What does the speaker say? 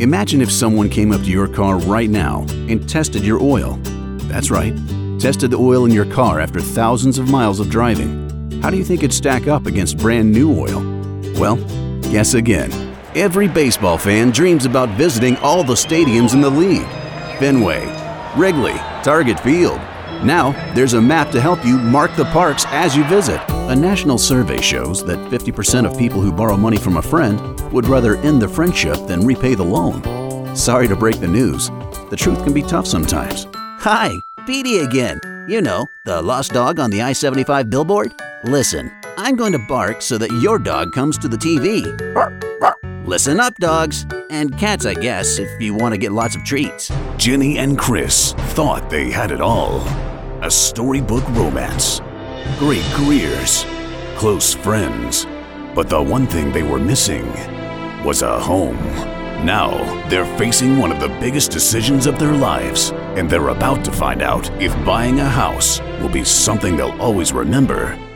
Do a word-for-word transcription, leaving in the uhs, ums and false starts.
Imagine if someone came up to your car right now and tested your oil. That's right, tested the oil in your car after thousands of miles of driving. How do you think it'd stack up against brand new oil? Well, guess again. Every baseball fan dreams about visiting all the stadiums in the league. Fenway, Wrigley, Target Field. Now, there's a map to help you mark the parks as you visit. A national survey shows that fifty percent of people who borrow money from a friend would rather end the friendship than repay the loan. Sorry to break the news. The truth can be tough sometimes. Hi, Petey again. You know, the lost dog on the I seventy-five billboard? Listen, I'm going to bark so that your dog comes to the T V. Listen up, dogs. And cats, I guess, if you want to get lots of treats. Jenny and Chris thought they had it all. A storybook romance, great careers, close friends. But the one thing they were missing was a home. Now, they're facing one of the biggest decisions of their lives, and they're about to find out if buying a house will be something they'll always remember